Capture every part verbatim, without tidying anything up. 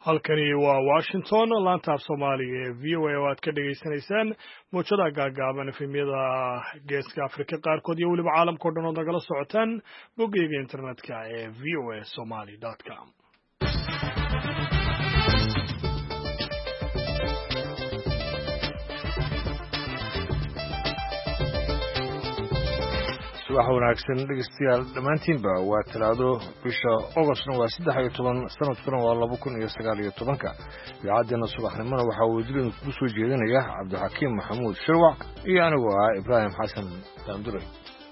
halkani waa Washington laanta af Soomaaliga ee V O A oo aad ka dhageysanaysaan muujada gaagaaban efemyada geeska Afrika qaarkood iyo weliba caalamka oo dhan oo nagala socotaan boggeega internetka ee v o a somali dot com. wax wanaagsan dhegeystayaal dhammaantiinba waa talaado bisha Augustna waa saddex iyo toban sanadkuna waa laba kun iyo sagaal iyo tobanka idaacaddeena subaxnimona waxaa wajilin ku soo jeedinaya Cabdixakiim Maxamuud Shirwac iyo anigoo ah Ibraahim Xasan Daanduray.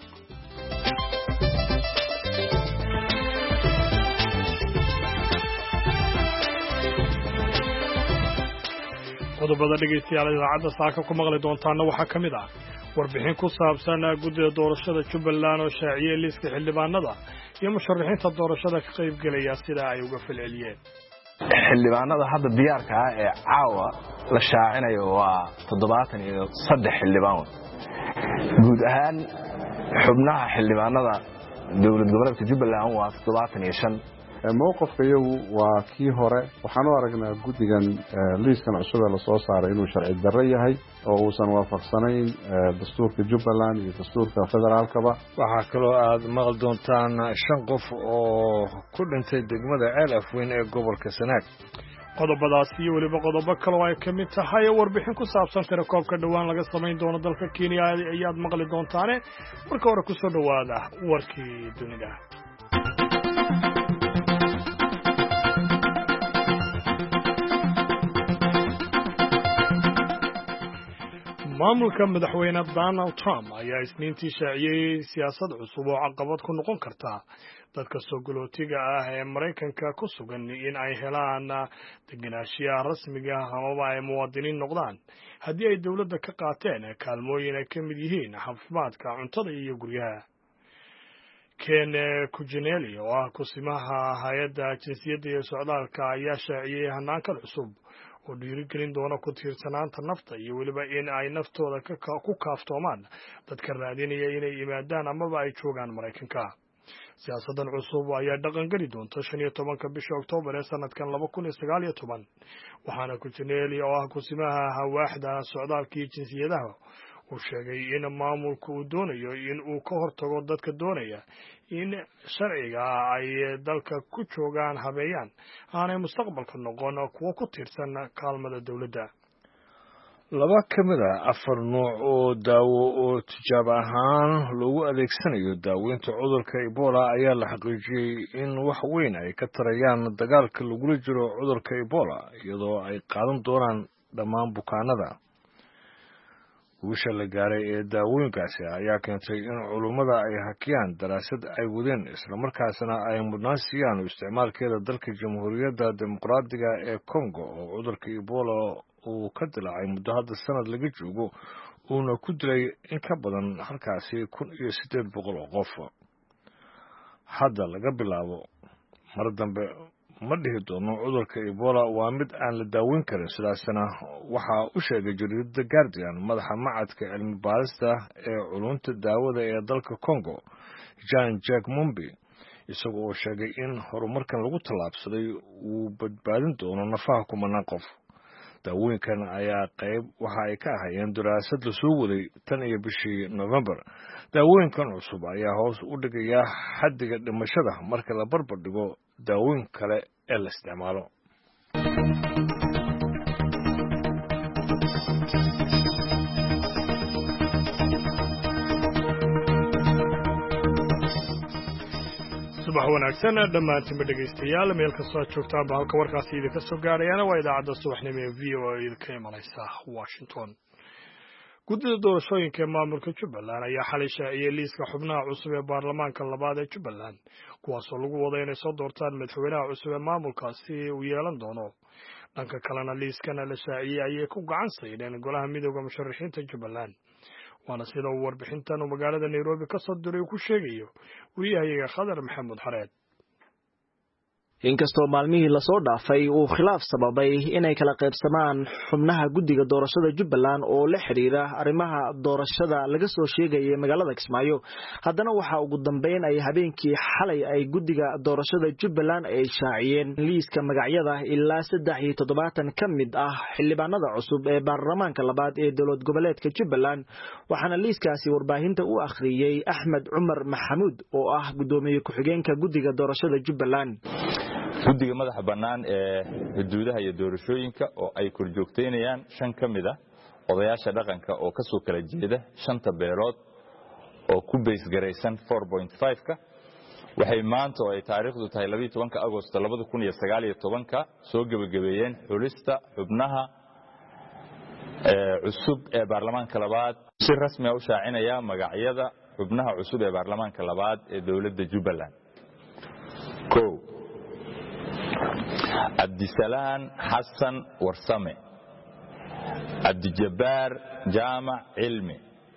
qodobada dhegeystayaal idaacadda saaka ku maqli doontaana waxaa ka mid ah warbixin ku saabsan guddida doorashada Jubbaland oo shaaciyay liiska xildhibaanada iyo musharaxiinta doorashada ka qayb galaya sida ay uga falceliyeen. xildhibaanada hadda diyaarka ah ee caawa la shaacinayo waa toddobaatan iyo saddex xildhibaan guud ahaan xubnaha xildhibaanada dowlad goboleedka Jubbaland waa toddobaatan iyo shan. mowqifka iyagu waa kii hore waxaan u aragnaa guddigan liiskan cusub ee la soo saaray inuu sharci darro yahay oo uusan waafaqsanayn dastuurka Jubbaland iyo dastuurka federaalkaba. waxaa kaloo aad maqal doontaan shan qof oo ku dhintay degmada Ceel Afweyn ee gobolka Sanaag. qodobadaas iyo weliba qodobo kale oo ay ka mid tahay warbixin ku saabsan tirakoobka dhawaan laga samayn doono dalka Kenya ayaad maqli doontaane marka hore ku soo dhawaada warkii dunida. maamulka madaxweyne Donald Trump ayaa isniintii shaaciyay siyaasad cusub oo caqabad ku noqon karta dadka soo galootiga ah ee Mareykanka ku sugan in ay helaan degenaanshiyaha rasmiga ah ama ay muwaadiniin noqdaan haddii ay dawladda ka qaateen kaalmooyin ay ka mid yihiin caafimaadka, cuntada iyo guryaha. Ken Cuccinelli oo ah kusimaha hay'adda jinsiyadda iyo socdaalka ayaa shaaciyay hanaankan cusub oo dhiirigelin doona ku tiirsanaanta nafta iyo weliba in ay naftooda ku kaaftoomaan dadka raadinaya inay yimaadaan amaba ay joogaan Mareykanka. siyaasadan cusub ayaa dhaqan geli doonta shan iyo tobanka bisha Oktoobar ee sanadkan laba kun iyo sagaal iyo toban waxaana Cuccinelli oo ah kusimaha waaxda socdaalka iyo jinsiyadaha uu sheegay in maamulku uu doonayo in uu ka hortago dadka doonaya in sharciga ay dalka ku joogaan habeeyaan aanay mustaqbalka noqon kuwo ku tiirsan kaalmada dawladda. laba ka mid ah afar nooc oo daawo oo tijaabo ahaan loogu adeegsanayo daaweynta cudurka Ebola ayaa la xaqiijiyey in wax weyn ay ka tarayaan dagaalka lagula jiro cudurka Ebola iyadoo ay qaadan doonaan dhammaan bukaanada. guusha la gaaray ee daawooyinkaasi ayaa keentay in culummada ay hakiyaan daraasad ay wadeen islamarkaasna ay mudnaan siiyaan isticmaalkeeda dalka jamhuuriyadda dimuqraadiga ee Congo oo cudurka Ebola uu ka dilaacay muddo hadda sanad laga joogo uuna ku dilay in ka badan halkaasi kun iyo siddeed boqol oo qof. hadda laga bilaabo mar dambe ma dhihi doono cudurka Ebola waa mid aan la daaweyn karin, sidaasna waxaa u sheegay jariidada Guardian madaxa macadka cilmi baarista ee culunta daawada ee dalka Congo Jean-Jacques Mumbi isagoo oo sheegay in horumarkan lagu tallaabsaday uu badbaadin doono nafaha kumanaan qof. daawooyinkan ayaa qayb waxa ay ka ahayeen daraasad la soo waday tan iyo bishii November. daawooyinkan cusub ayaa hoos u dhigaya xaddiga dhimashada marka la barbar dhigo daawooyin kale ee la isticmaalo. subax wanaagsan dhammaantiinba dhegeystayaal meel kastoo aad joogtaanba halka warkaasi idinka soo gaarayana waa idaacadda subaxnimo ee V O A idinka imanaysa Washington. guddida doorashooyinka ee maamulka Jubbaland ayaa xalay shaaciyay liiska xubnaha cusub ee baarlamaanka labaad ee Jubbaland kuwaasoo lagu wada inay soo doortaan madaxweynaha cusub ee maamulkaasi uu yeelan doono. dhanka kalena liiskana la shaaciyay ayay ku gacan saydeen golaha midowda musharaxiinta Jubbaland. waana sida uu warbixintan uu magaalada Nairobi ka soo diray ku sheegayo wariyahayaga Khadar Maxamuud Xareed. inkastoo maalmihii lasoo dhaafay uu khilaaf sababay inay kala qaybsamaan xubnaha guddiga doorashada Jubbaland oo la xiriira arrimaha doorashada laga soo sheegay magaalada Kismaayo haddana waxa ugu dambeyn ay habeenkii xalay ay guddiga doorashada Jubbaland ay shaaciyeen liiska magacyada ilaa saddex iyo toddobaatan ka mid ah xildhibaanada cusub ee baarlamaanka labaad ee dowlad goboleedka Jubbaland waxaana liiskaasi warbaahinta u akhriyay Axmed Cumar Maxamuud oo ah gudoomiye ku-xigeenka guddiga doorashada Jubbaland. guddiga madaxa bannaan ee xuduudaha iyo doorashooyinka oo ay korjoogteynayaan shan ka mid ah odayaasha dhaqanka oo ka soo kala jeeda shanta beelood oo ku base garaysan four point five ka waxay maanta oo ay taariikhdu tahay laba iyo tobanka Agoosto laba kun iyo sagaal iyo tobanka soo gabagabeeyeen xulista xubnaha ee cusub ee baarlamaanka labaad si rasmi ah u shaacinaya magacyada xubnaha cusub ee baarlamaanka labaad ee dowladda Jubbaland. kow Abdisalaan Xasan Warsame, Abdijabaar Jaamac Cilmi.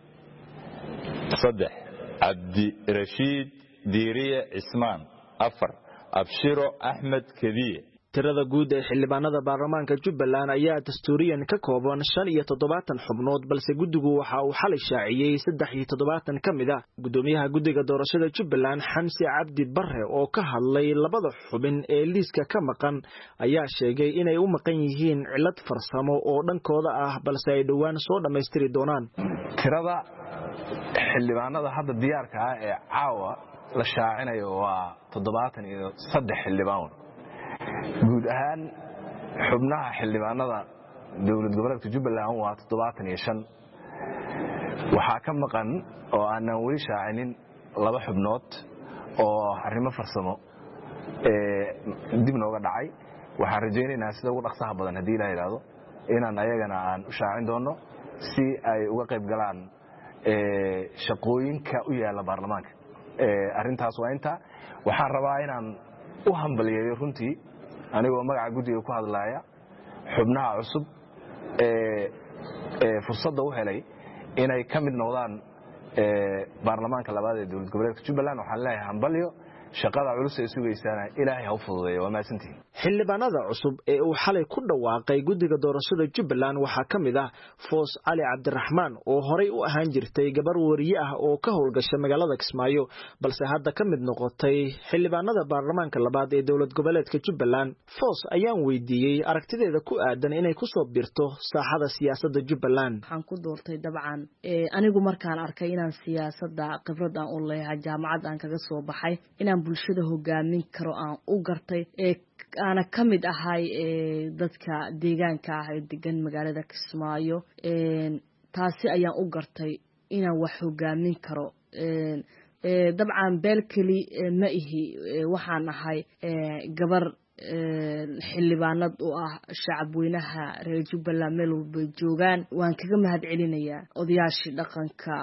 saddex Abdi Rashiid Diiriye Cismaan. afar Abshiro Axmed Kadiye. tirada guud ee xildhibaanada baarlamaanka Jubbaland ayaa dastuuriyan ka kooban shan iyo toddobaatan xubnood balse guddigu waxa uu xalay shaaciyay saddex iyo toddobaatan ka mid ah gudoomiyaha guddiga doorashada Jubbaland Xamsi Cabdi Barre oo ka hadlay labada xubin ee liiska ka maqan ayaa sheegay inay u maqan yihiin cilad farsamo oo dhankooda ah balse ay dhawaan soo dhameystiri doonaan. tirada xildhibaanada hadda diyaarka ah ee caawa la shaacinayo waa toddobaatan iyo saddex xildhibaan guud ahaan xubnaha xildhibaanada dowlad goboleedka Jubbaland waa toddobaatan iyo shan waxa ka maqan oo aan wali shaacinin laba xubnood oo arrimo farsamo ee dib nooga dhacay waxaan rajaynaynaa sida ugu dhaqsaha badan hadii la yiraahdo inaan ayagana aan u shaacin doono si ay uga qayb galaan ee shaqooyinka u yaala baarlamaanka ee arintaas waa inta waxaan rabaa inaan u hambaliyeeyo runtii anigoo magaca guddiga ku hadlaaya xubnaha cusub ee ee fursadda u helay inay ka mid noqdaan ee baarlamaanka labaad ee dowlad goboleedka Jubbaland waxaan leeyahay hambaliyo shaqada culus ee sugaysana Ilaahay ha u fududeeyo waa maasantii. xildhibaanada cusub ee uu xalay ku dhawaaqay guddiga doorashada Jubbaland waxaa ka mid ah Foos Cali Cabdiraxmaan oo horey u ahaan jirtay gabar wariye ah oo ka howlgashay magaalada Kismaayo balse hadda ka mid noqotay xildhibaanada baarlamaanka labaad ee dowlad goboleedka Jubbaland. Foos ayaan weydiiyay aragtideeda ku aadan inay ku soo birto saaxada siyaasadda Jubbaland. waxaan ku doortay dabcan ee anigu markaan arkay inaan siyaasadda khibrad aan u leeyahay jaamacad aan kaga soo baxay inaan bulshada hogaamin karo aan u gartay ee ana kamid ahay ee dadka deegaanka ah ee degan magaalada Kismaayo ee taasi ayaan u gartay inaan wax hogaamin karo ee ee dabcan beelkali ma ihi waxaan ahay ee gabar xildhibaanad oo ah shacab weynaha reer Jubbaland meel walba joogaan waan kaga mahad celinayaa odayaashii dhaqanka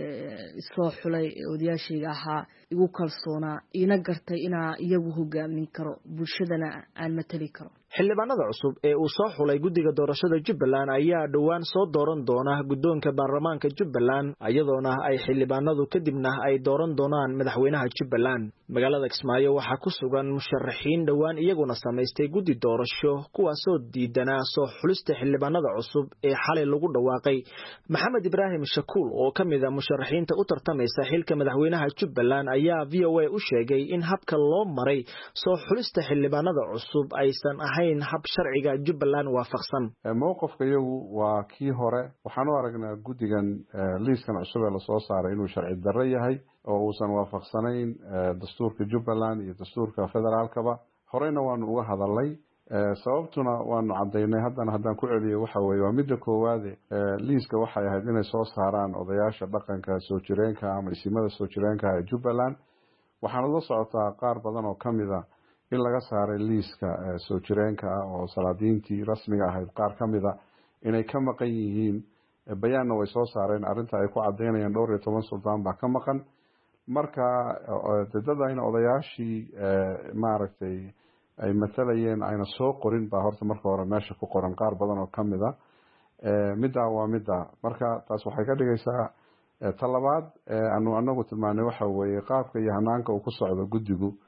ee soo xulay odayaashiga ahaa igu kalsoonaa ina gartay inaa iyagu hogaamin karo bulshadana aan matali karo. xildhibaanada cusub ee uu soo xulay guddiga doorashada Jubbaland ayaa dhawaan soo dooran doona guddoonka baarlamaanka Jubbaland iyadoona ay xildhibaanadu kadibna ay dooran doonaan madaxweynaha Jubbaland. magaalada Kismaayo waxaa ku sugan musharaxiin dhawaan iyaguna samaystay guddi doorasho kuwaasoo diidana soo xulista xildhibaanada cusub ee xalay lagu dhawaaqay. Maxamed Ibraahim Shakuul oo ka mid ah musharaxiinta u tartamaysa xilka madaxweynaha Jubbaland ayaa V O A u sheegay in habka loo maray soo xulista xildhibaanada cusub aysan ahayn hab sharciga Jubbaland waafaqsan. mowqifka iyagu waa kii hore waxaan u aragnaa guddigan liiskan cusub ee la soo saaray inuu sharci darro yahay oo uusan waafaqsanayn dastuurka Jubbaland iyo dastuurka federaalkaba horeyna waanu uga hadalnay sababtuna waanu cadaynay haddana haddaan ku celiyo waxa weeye waa midda koowaad liiska waxay ahayd inay soo saaraan odayaasha dhaqanka soo jireenka ama isimada soo jireenka ee Jubbaland waxaana la socotaa qaar badan oo kamid ah in laga saaray liiska soo jireenka ah oo salaadiintii rasmiga ahayd qaar kamid ah inay ka maqan yihiin bayaanna way soo saareen arrinta ay ku cadeynayaan dhowr iyo toban suldaan baa ka maqan marka dadada in odayaashii maaragtay ay matalayeen ayna soo qorin baa horta marka hore meesha ku qoran qaar badan oo kamid ah middaa waa middaa marka taas waxay ka dhigaysaa talabaad anu anagu tilmaanay waxa weeye qaabka iyo hanaanka uu ku socdo guddigu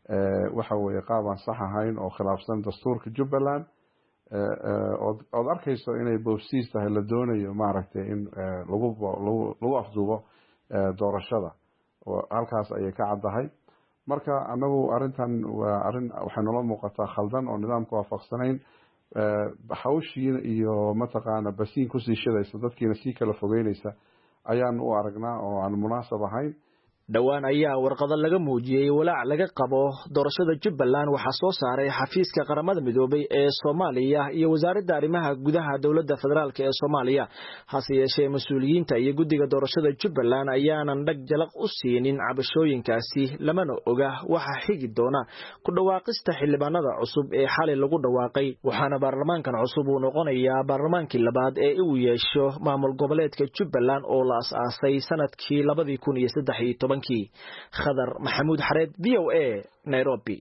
waxa weeye qaab aan sax ahayn oo khilaafsan dastuurka Jubbaland ood arkayso inay boobsiis tahay la doonayo maaragtay in lagu lagu afduubo doorashada oo halkaas ayay ka caddahay marka anagu arintan waa arin waxay nala muuqataa khaldan oo nidaamka waafaqsanayn hawshii iyo mataqaana basiin ku sii shidaysa dadkiina si kala fogeynaysa ayaan u aragnaa oo aan munaasab ahayn dhowaan ayaa warqado laga muujiyay walaac laga qabo doorashada Jubbaland waxa soo saaray xafiiska qaramada midoobay ee Soomaaliya iyo wasaaradda arrimaha gudaha dawladda federaalka ee Soomaaliya hase yeeshee mas'uuliyiinta iyo guddiga doorashada Jubbaland ayaanan dhag jalaq u siinin cabashooyinkaasi lamana oga waxa xigi doona ku dhawaaqista xildhibaanada cusub ee xalay lagu dhawaaqay waxaana baarlamaankan cusub uu noqonayaa baarlamaankii labaad ee uu yeesho maamul goboleedka Jubbaland oo la aasaasay sanadkii laba kun iyo saddex iyo toban خضر محمود حريد V O A نيروبي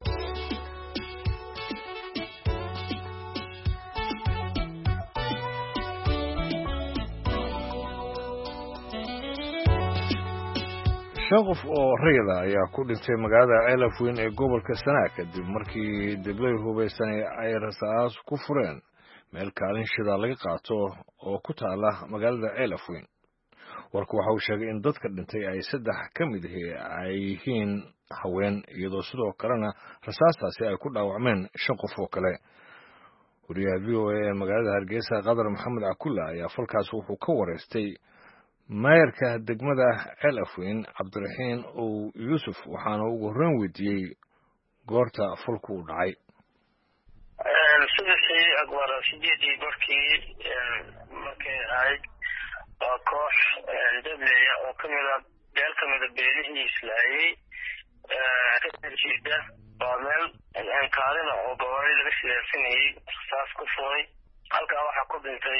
shaqof oo reeda ayaa ku dhintay magaalada Ceelafweyn ee gobolka Sanaag kadib markii dablay hubeysan ay rasaas ku fureen meel kaalin shida laga qaato oo ku taala magaalada Ceelafweyn warku waxa uu sheegay in dadka dhintay ay saddex ka mid ay yihiin haween iyadoo sidoo kalena rasaastaasi ay ku dhaawacmeen shan qof oo kale wariyaha V O A ee magaalada Hargeysa Qadar Maxamed Cakulla ayaa falkaas wuxuu ka wareystay maayarka degmada Ceelafweyn Cabdiraxiin oo Yuusuf waxaana ugu horreyn weydiiyey goorta falku u dhacay sidii agwar sideedii barkii markay ahayd waa koox dablaya oo kamid ah beel kamid ah beelihii islaayay kasjeeda waa meel kaalina oo gawaari laga siyaarsanayay rasaas ku furay halkaa waxaa ku dhintay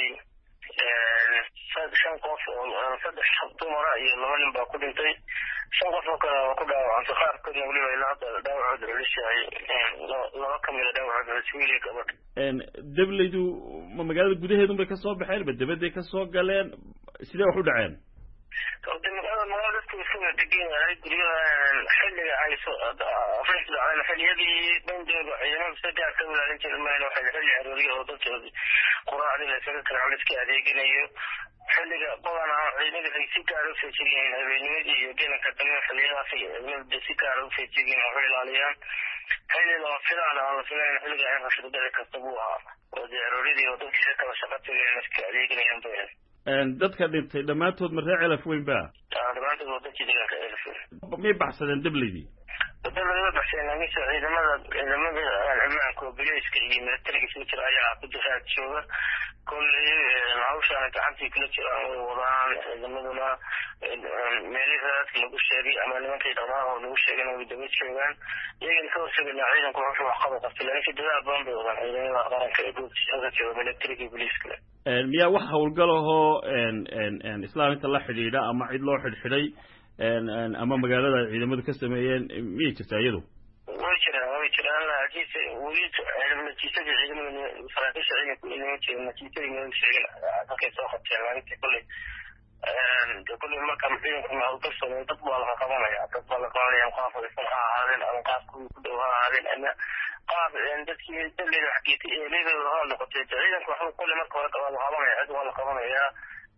shan qof oo saddex dumara iyo laba nin baa ku dhintay shan qof oo kale waa ku dhaawacantay qaarkoodna weliba ilaa hadda dhaawacooda culus yahay laba kamid a dhaawacooda culus wiil iyo gabadh dablaydu ma magaalada gudaheedun bay kasoo baxeen ba dabaday kasoo galeen sidee wax u dhaceen magaalada magaalada dadku iska wada degan yahay guryaha xilliga ay afrasdaceen xilliyadii bandooga ciidamada saddex ka ilaalin jiray mayna waxay xilli arooriya oo dadka quraacdii la isaga kala culiska adeeganayo xilliga badanaa ciidamada ay si gaar u feejigeen habeennimadii iyo gelanka dambe xilliyadaas ciidamada si gaar u feejigeen oo ilaaliyaan xilliga waa filaan aan la filayn xilliga ay rashada dhici karta buu ahaa oo dee arooridii oo dadka kala shaqa tagayeen iska adeeganayaan bayan dadka dhintay dhammaantood ma reer Ceelafweyn ba dhammaantood waa dadkii deegaanka Ceelafweyn may baxsadeen dablaydii dablayda baxsadeen laakiinse ciidamada ciidamada ammaanka oo bileyska iyo militariga isku jira ayaa ku difaac jooga kolley hawshaan gacantii kula jiraan way wadaan ciidamaduna meelihii raadka lagu sheegay ama nimankii dhaqaalaha oo lagu sheegana way daba joogaan iyagana ka horseganaa ciidanku wuxuu wax qabo qabtay laakiinse dadaal badan bay wadaan ciidamada qaranka ee goobtiisa jooga militariga iyo bileyska miyaa wax hawlgal ahoo islaaminta la xidhiidha ama cid loo xidhxidhay ama magaalada ciidamadu ka sameeyeen miyay jirtaa iyadu way jiraan way jiraan laakiinse weli natiijadii ciidamada saraakiisha ciidanku inama jirin natiijadii ma sheegin halkay soo qabteen laakiinse kolley kolley marka ciidanku hawlgal sameeyo dad baa laga qabanaya dad baa la qabanaya qaaf waysan ha ahaadeen ama qaaf kuwii ku dhow ha ahaadeen ama qaab dadkii dablayda xaqiiqi ee leedooda ha noqotay ciidanku waxuu kolley marka hore waa la qabanaya cid waa la qabanayaa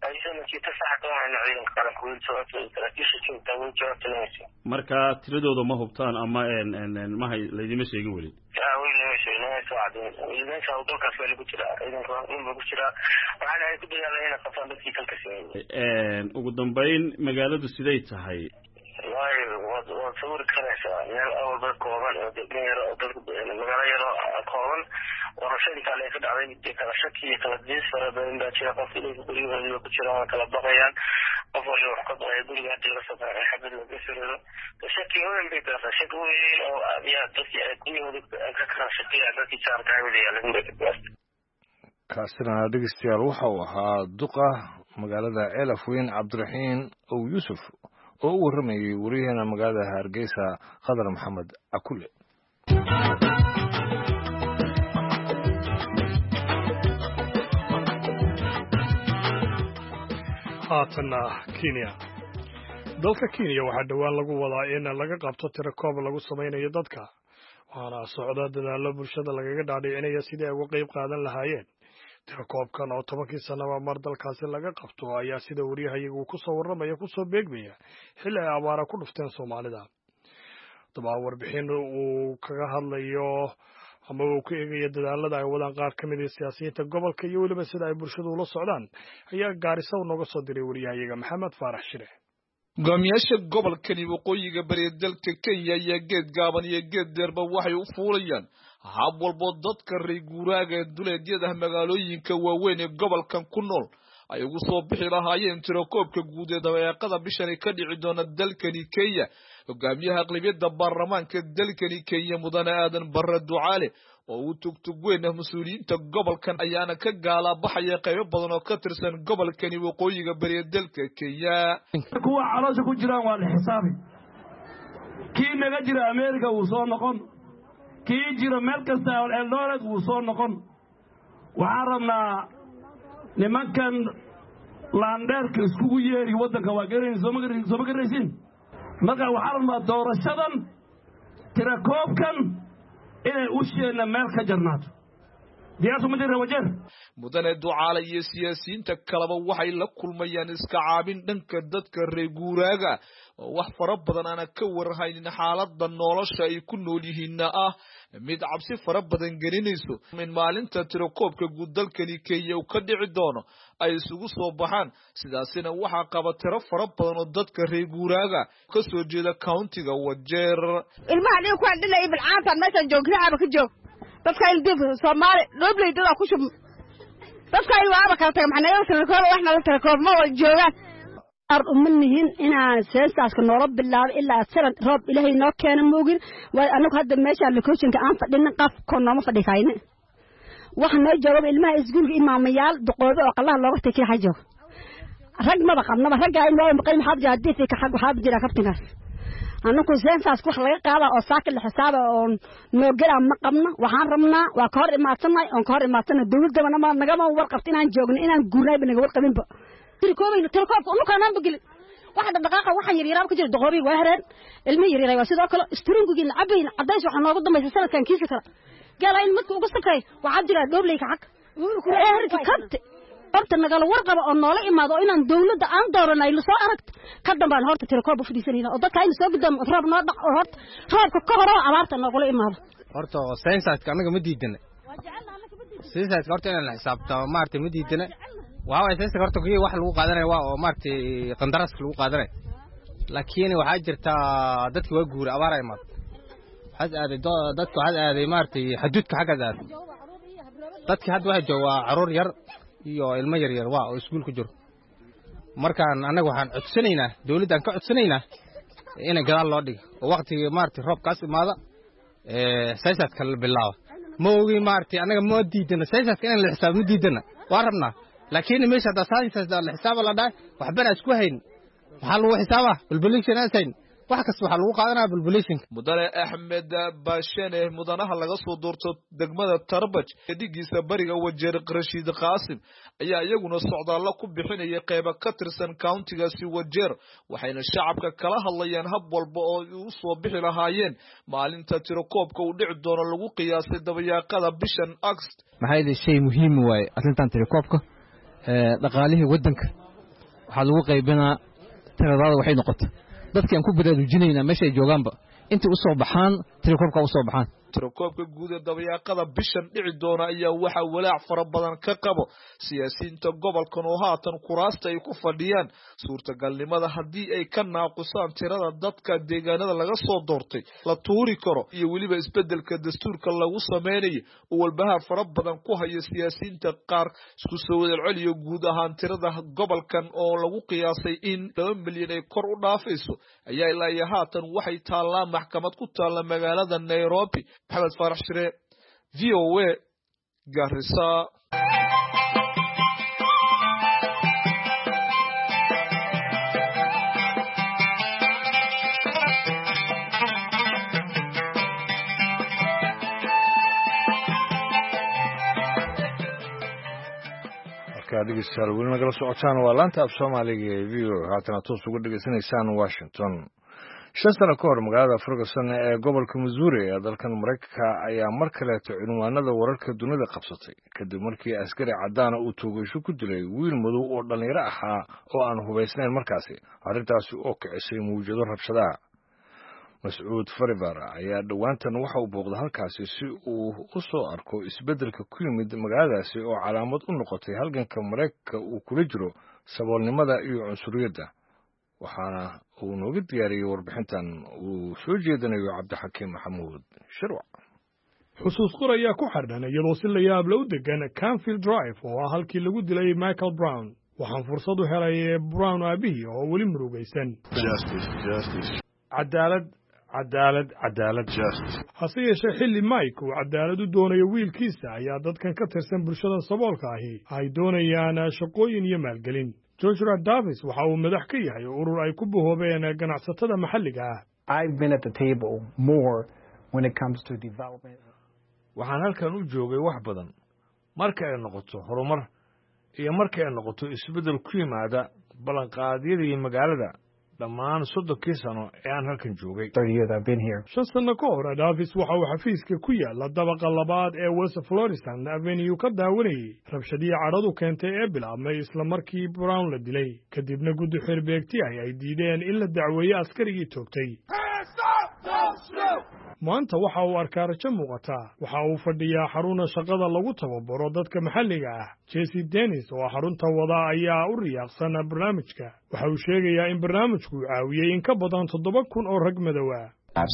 marka tiradooda ma hubtaan ama ma laydima sheegin weli ugu dambayn magaaladu siday tahay waad sawiri karaysaa meel awalba kooban oo degmeyaro magaalo yaro kooban warashadii kale ay ka dhacday kala shaki iyo kala diis fara badan baa jira qof ilayka guryahoodiiba ku jiraan waa kala baqayaan qof waliba wax ka baqaya guriga hadii laga soo baxay xabad laga sirado shaki weyn bay gaartaa shaki weyn oo ayaa dadkii ay guryahooda ka kala shakiya dadkii jaarka hawadayaala bay ka gaarta kaasina dhegeystayaal waxa uu ahaa duqa magaalada Ceelafweyn Cabdiraxiin oo Yuusuf oo u waramayay wariyaheena magaalada Hargeysa Qadar Maxamed Cakulle haatana Kenya dalka Kenya waxaa dhawaan lagu wadaa in laga qabto tiro koob lagu samaynayo dadka waxaana socda dadaallo bulshada lagaga dhaadhicinaya sidii ay uga qayb qaadan lahaayeen tirakoobkan oo tobankii sannaba mar dalkaasi laga qabto ayaa sida wariyahayagu ku soo warramaya kusoo beegmaya xilli ay abaara ku dhufteen soomaalida. dabaa warbixin uu kaga hadlayo ama uu ku eegayo dadaalada ay wadaan qaar ka mid ah siyaasiyiinta gobolka iyo weliba sida ay bulshadu ula socdaan ayaa Gaarisa nooga soo diray wariyahayaga Maxamed Faarax Shire. hogaamiyaasha gobolkani waqooyiga bari dalka Kenya ayaa geed gaaban iyo geed dheerba waxay u fuulayaan hab walbo dadka reer guuraaga ee duleedyada magaalooyinka waaweyn ee gobolkan ku nool ay ugu soo bixi lahaayeen tirakoobka guud ee dabeeqada bishan ka dhici doona dalkani Kenya. hogaamiyaha aqlabiyadda baarlamaanka dalkani Kenya Mudane Aadan Barre Ducaale oo uu tugtug weyn ah mas'uuliyiinta gobolkan ayaana ka gaala baxaya qaybo badan oo ka tirsan gobolkani waqooyiga bari dalka Kenya. kuwa caloosha ku jiraan waa la xisaabi kii naga jira America uu soo noqon kii jira meel kasta oo Eldoret uu soo noqon. waxaan rabnaa nimankan laandeerka iskugu yeeri wadanka waa garanaysa soo ma garanaysin marka waxaan rabnaa doorashadan tirakoobkan inay u sheena meel ka jarnaato diyaartu ma jiraan wajeer. Mudane Ducaale iyo siyaasiyiinta kaleba waxay la kulmayaan iska caabin dhanka dadka reer guuraaga oo wax fara badan aan ka warhaynin xaaladda nolosha ay ku nool yihiin ah mid cabsi fara badan gelinayso in maalinta tirakoobka guud dalkani Kenya uu ka dhici doono ay isugu soo baxaan. sidaasina waxa qaba tiro fara badan oo dadka reer guuraaga ka soo jeeda countiga Wajeer. ilmaha dhig ku dhilay bilcaanta meesha joognaaba ka joog dadka ildiif Soomaali dhobley dad ku shub dadka ay waaba ka tagay maxnayo tirakoobka waxna la tirakoobka ma joogaan ar umnihin ina seestaaska noolo bilaab ilaa sanad roob ilaahay noo keenay moogin way anagu hadda meesha locationka aan fadhin qaf koonoma fadhikayne waxa noo jooga ilmaha iskuulka imaamayaal duqoodo oo qalaha looga takay hajo rag ma baqabnaba ragga in loo maqay maxaad jaadifay ka xaq waxaad jira kabtinaas anagu seestaas wax laga qaada oo saaka la xisaaba oo noo gala ma qabna waxaan rabnaa waa ka hor imaadsanay oo ka hor imaadsanay dawladda ma naga ma warqabtin aan joogno inaan guurnay banaga warqabinba tirakoobeyna tirakoobka uu kanaan bagil waxa dhaqaaqa waxa yar yaraab ka jira doqobi waa hareen ilmo yar yaray waa sidoo kale stringiga cabayna cadays waxa noogu dambeysay sanadkan kiisa kala galay in midku uga sakay waxa jira dowlay ka xaq ku eerka kabta horta nagala warqaba oo noola imaado inaan dawladda aan dooranay la soo aragto ka dambaan horta tirakoob u fadhiisanayna oo dadka ay soo gudam roob noo dhac oo horta roobka ka hor abaarta noogula imaado horta science-ka anaga ma diidana science-ka horta inaan la xisaabto maartay ma diidana waa way sayska horta kii wax lagu qaadanay waa oo maartay qandaraska lagu qaadanay laakiin waxa jirta dadkii waa guur abaar ay maad had aaday dadku had aaday maartay xuduudka xagga aaday dadkii had waxa jooga caruur yar iyo ilmo yar yar waa oo iskuul ku jiro markaan anaga waxaan codsanaynaa dawladdan ka codsanaynaa in gadaal loo dhigo oo waqtiga maartay roobkaas imaada ee saysadka la bilaabo ma ogi maartay anaga ma diidana saysadka in la xisaab ma diidana waa rabnaa laakiin meesha dasaanaysa la xisaab la dhaay waxbana isku hayn waxa lagu xisaaba bulbulation asayn wax kasta waxa lagu qaadanaa bulbulation. Mudane Axmed Baashane mudanaha laga soo doorto degmada Tarbaj digiisa bariga Wajeer Rashid Qaasim ayaa iyaguna socdaal ku bixinaya qayb ka tirsan countigaasi Wajeer waxayna shacabka kala hadlayaan hab walba oo u soo bixi lahaayeen maalinta tirakoobka uu dhici doono lagu qiyaasay dabayaaqada bishan August. maxay leeyahay shay muhiim waay arrintan tirakoobka ee dhaqaalihii wadanka waxa lagu qaybinaa tiradaada waxay noqotay dadka aan ku baraarujinayna meesha ay joogaanba inta u soo baxaan tirakoobka u soo baxaan tirakoobka guud ee dabayaaqada bishan dhici doona ayaa waxa walaac fara badan ka qabo siyaasiyiinta gobolkan oo haatan kuraasta ay ku fadhiyaan suurtagalnimada haddii ay ka naaqusaan tirada dadka deegaanada laga soo doortay la tuuri karo iyo weliba isbedelka dastuurka lagu sameynayo oo walbahaar fara badan ku haya siyaasiyiinta qaar isku soo wada celiyo guud ahaan tirada gobolkan oo lagu qiyaasay in laba milyan ay kor u dhaafayso ayaa ilaa haatan waxay taalaa maxkamad ku taala magaalada Nairobi. Maxamed Faarax Shire V O A Garissa. dhegeystayaal welina nagala socotaan waa laanta af Soomaaliga ee V O A haatan toos uga dhageysanaysaan Washington. shan sano ka hor magaalada Ferguson ee gobolka Missouri ee dalkan Mareykanka ayaa mar kaleeto cinwaanada wararka dunida qabsatay kadib markii askari cadaan uu toogasho ku dilay wiil madow oo dhalinyaro ahaa oo aan hubaysnayn markaasi arrintaasi oo kicisay muujado rabshadaha. Mas'uud Faribar ayaa dhawaantan waxa uu booqday halkaasi si uu u soo arko isbeddelka ku yimid magaaladaasi oo calaamad u noqotay halganka Mareykanka uu kula jiro saboolnimada iyo cunsuriyadda. waxaana uu nooga diyaariyey warbixintan uu soo jeedinayo Cabdixakiim Maxamuud Shirwac. xusuus qor ayaa ku xardhan iyadoo si la yaab leh u degan Canfield Drive oo ah halkii lagu dilay Michael Brown. waxaan fursad u helay Brown aabihii oo weli murugaysan. cadaalad cadaalad cadaalad hase yeeshee xilli Mike uu cadaalad u doonayo wiilkiisa ayaa dadkan ka tirsan bulshada saboolka ahi ay doonayaan shaqooyin iyo maalgelin. Joshua Davis waxa uu madax ka yahay urur ay ku bohoobeen ganacsatada maxalliga ah. I've been at the table more when it comes to development. waxaan halkan u joogay wax badan marka ay noqoto horumar iyo marka ay noqoto isbeddel ku yimaada ballanqaadyadii magaalada dhammaan soddonkii sano ee aan halkan joogay. shan sano ka hor Davis waxa uu xafiiska ku yaala dabaqa labaad ee West Florissant Avenue ka daawanayay rabshadii cadhadu keentay ee bilaabmay isla markii Brown la dilay kadibna guddi xirbeegti ah ay diideen in la dacweeyo askarigii toogtay. maanta waxa uu arkaa rajo muuqata waxa uu fadhiyaa xaruna shaqada lagu tababaro dadka maxalliga ah. Jesse Dennis oo xarunta wada ayaa u riyaaqsan barnaamijka waxa uu sheegayaa in barnaamijku uu caawiyey in ka badan toddoba kun oo rag madow ah.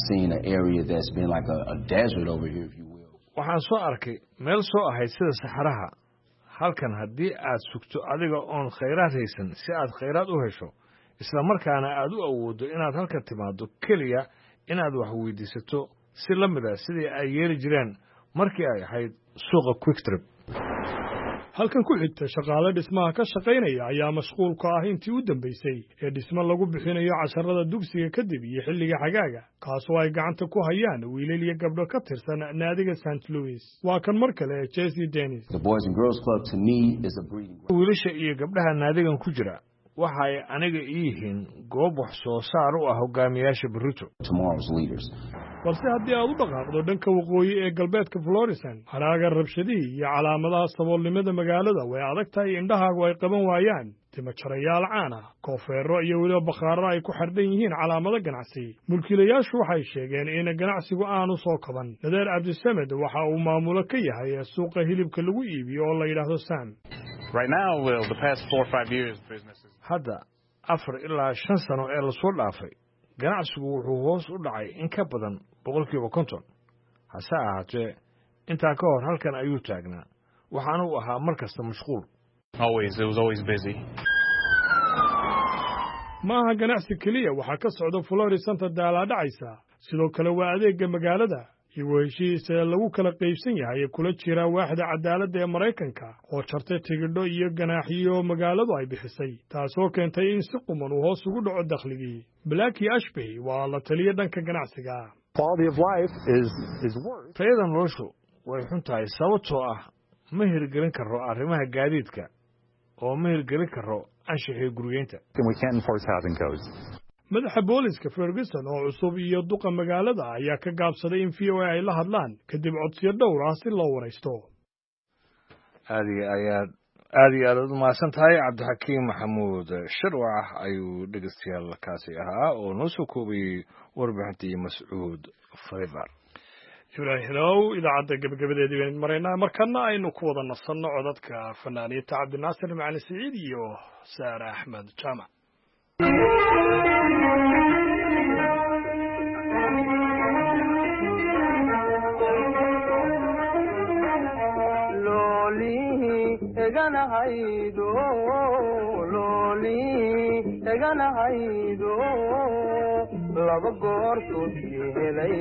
waxaan soo arkay meel soo ahayd sida saxaraha halkan haddii aad sugto adiga oon khayraad haysan si aad khayraad u hesho isla markaana aad u awooddo inaad halka timaado keliya inaad wax weydiisato si la mid ah sidii ay yeeli jireen markii ay ahayd suuqa Quick Trip. halkan ku xigta shaqaale dhismaha ka shaqaynaya ayaa mashquul ka ah intii u dambaysay ee dhismo lagu bixinayo casharada dugsiga kadib iyo xilliga xagaaga kaasoo ay gacanta ku hayaan wiilal iyo gabdho ka tirsan naadiga Saint Louis. waa kan mar kale Jesse Dennis. wiilasha iyo gabdhaha naadigan ku jira waxa ay aniga yihiin goob wax soo saar u ah hogaamiyaasha Bruto. balse haddii aad u dhaqaaqdo dhanka waqooyi ee galbeedka Florissant haraaga rabshadihii iyo calaamadaha saboolnimada magaalada way adag tahay indhahaagu ay qaban waayaan timo jarayaal caan ah koofeero iyo weliba bakhaaro ay ku xardhan yihiin calaamado ganacsi. mulkiilayaashu waxay sheegeen in ganacsigu aanu soo kaban. Nadeer Cabdisamed waxa uu maamulo ka yahay suuqa hilibka lagu iibiyo oo la yidhaahdo Sam. Right now, well, the past four or five years, businesses. hadda afar ilaa shan sano ee la soo dhaafay ganacsigu wuxuu hoos u dhacay in ka badan boqolkiiba konton. hase ahaatee intaa ka hor halkan ayuu taagnaa waxaana uu ahaa mar kasta mashquul. Always, it was always busy. maaha ganacsi keliya waxaa ka socda Florissant daalaadhacaysa sidoo kale waa adeega magaalada iyo heshiis lagu kala qaybsan yahay kula jira waaxda cadaaladda ee Mareykanka oo jartay tigidho iyo ganaaxiyo magaaladu ay bixisay taasoo keentay in si quman uu hoos ugu dhaco dakhligii. Blackie Ashby waa la taliye dhanka ganacsiga. Quality of life is is worse. tayada noloshu way xun tahay sababtoo ah ma hirgelin karo arrimaha gaadiidka oo ma hirgelin karo anshaxii guriyeynta. And we can't enforce housing codes. madaxa booliska Ferguson oo cusub iyo duqa magaalada ayaa ka gaabsaday in V O A ay la hadlaan kadib codsiyo dhowr ah si loo waraysto. aad iyo aad aad iyo aad u mahadsan tahay Cabdixakiim Maxamuud Shirwac ayuu dhegeystayaal kaasi ahaa oo noo soo koobay warbixintii Mas'uud Faribar. Ibraahiimow idaacadda gabagabadeedii baan maraynaa markana aynu ku wada nasanno codadka fanaaniinta Cabdinaasir Macalin Saciid iyo Saara Axmed Jaamac. eganahaydo looli eganahaydo laba goor soo helay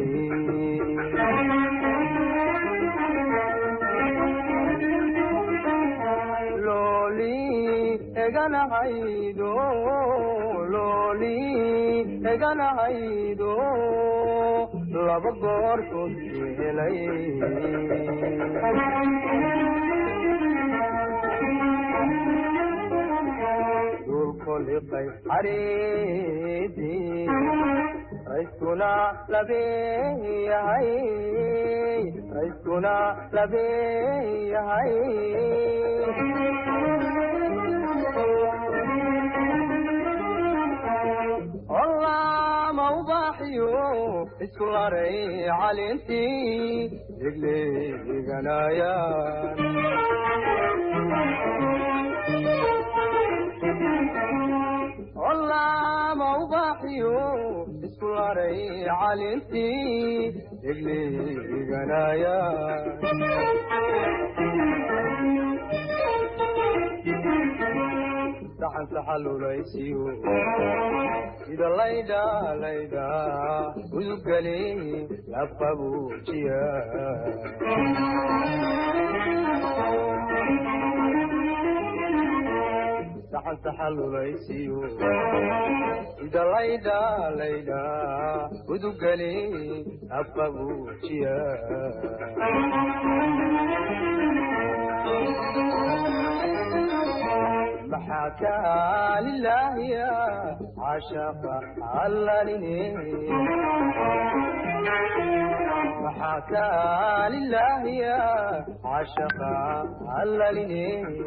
looli eganahaydo looli eganahaydo laba goor soo helay dhulko liqay xariidii rayskuna labeeyahay rayskuna labeeyahay والله موضحيو اسكوري علنتي رجلي غنايا والله موضحيو اسكوري علنتي رجلي غنايا saxan saxalulaysiyo sida layda layda udugale lafabujiya saxan saxalulaysiyo sida layda layda udugale lafabujiya محاكا لله يا عشق علني محاكا لله يا عشق علني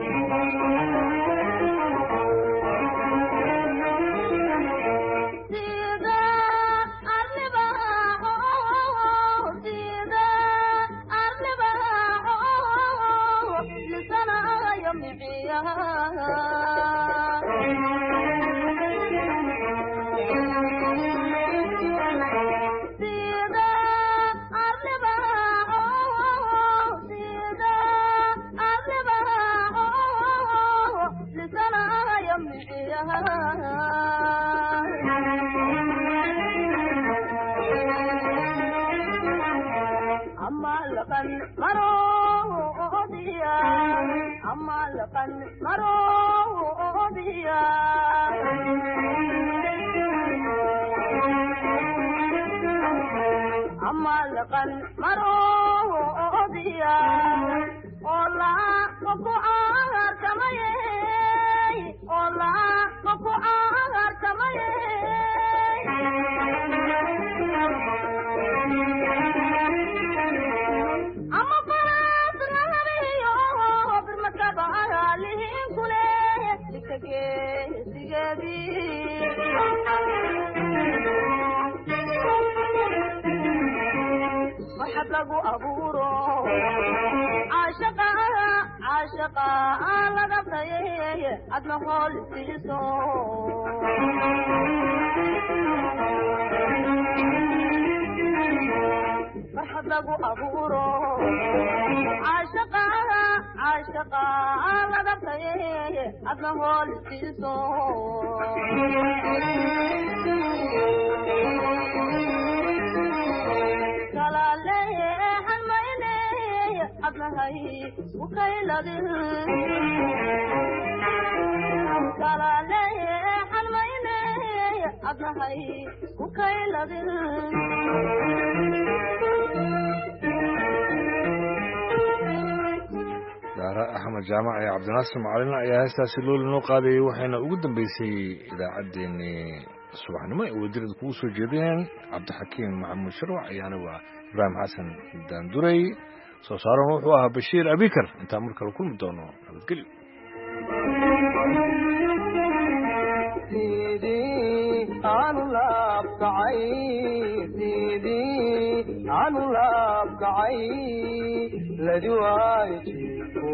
axmed jaamac iyo cabdinaasir macalin ayaa heestaasi looli noo qaadayay waxayna ugu dambeysay idaacaddeenii subaxnimo ay wadirada kugu soo jeedeen cabdixakiim maxamuud sharwac ayaana waa ibraahim xasan daanduray soo saaran wuxuu ahaa bashiir abikar intaan mar kale kulmi doono nabadgelyo aanu laabkacay sidii aanu laabkacay ladi waayo jiifo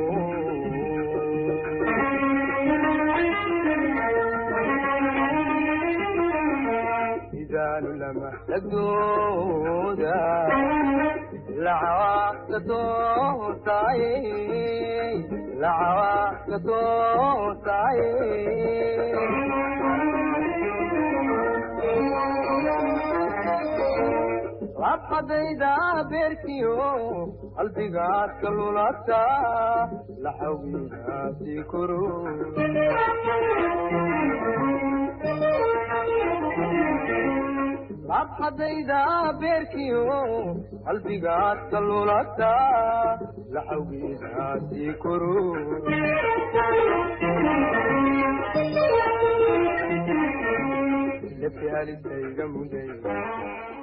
idaanu lama lagdooda lacawa katoosaye lacawa katoosaye labqadayda beerkiyo qalbigaad ka lulata laxawgigaasi koro labqadayda beerkiyo qalbigaad ka lulata laxawgigaasi koro gafi halisayga muday